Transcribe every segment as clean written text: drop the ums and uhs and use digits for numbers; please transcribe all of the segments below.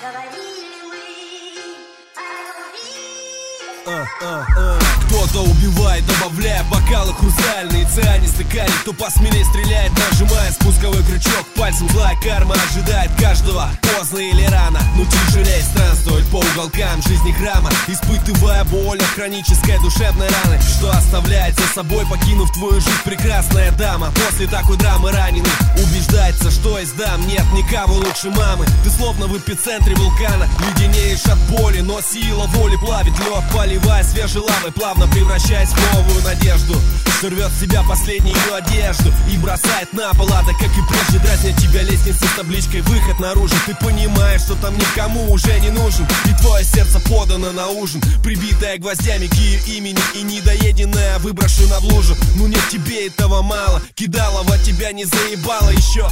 Кто-то убивает, добавляя бокалы хрустальные, цианистый калий. Кто посмелее стреляет, нажимая спусковой крючок. Пальцем злая карма ожидает каждого, поздно или рано. Но тяжелее странствовать по уголкам жизни храма, испытывая боль от хронической душевной раны, что оставляет за собой, покинув твою жизнь, прекрасная дама. После такой драмы раненый убеждается, что и сдам. Нет никого лучше мамы. Ты словно в эпицентре вулкана, леденеешь от боли, но сила воли плавит лед, поливая свежей лавой, плавно превращаясь в новую надежду, что рвет с себя последнюю одежду и бросает на пол, а так как и прежде, дразня тебя лестница с табличкой «Выход наружу». Ты понимаешь, что там никому уже не нужен, и твое сердце подано на ужин, прибитое гвоздями к ее имени и недоеденное выброшено в лужу. Ну нет, тебе этого мало, кидалово тебя не заебало еще.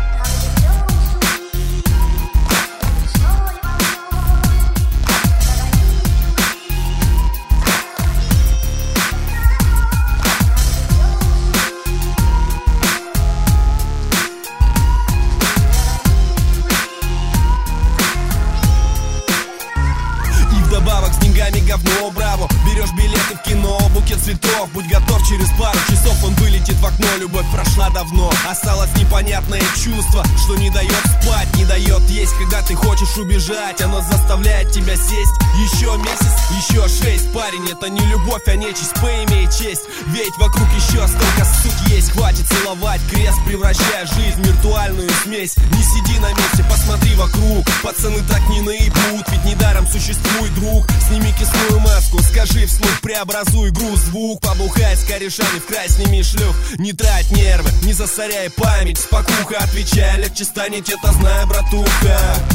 С деньгами говно, браво. Берешь билеты в кино, букет цветов. Будь готов, через пару часов он вылетит в окно. Любовь прошла давно, осталось непонятное чувство, что не дает спать, не дает есть. Когда ты хочешь убежать, оно заставляет тебя сесть. Еще месяц, еще 6. Парень, это не любовь, а нечисть, поимей честь. Ведь вокруг еще столько сук есть. Хватит целовать крест, превращая жизнь в виртуальную смесь. Не сиди на месте, посмотри вокруг. Пацаны так не наебут, ведь недаром существует друг. Сними кислую маску, скажи вслух, преобразуй груз, звук. Побухай с корешами, в край сними шлюх. Не трать нервы, не засоряй память, спокуха отвечай, легче станет, это знай, братуха.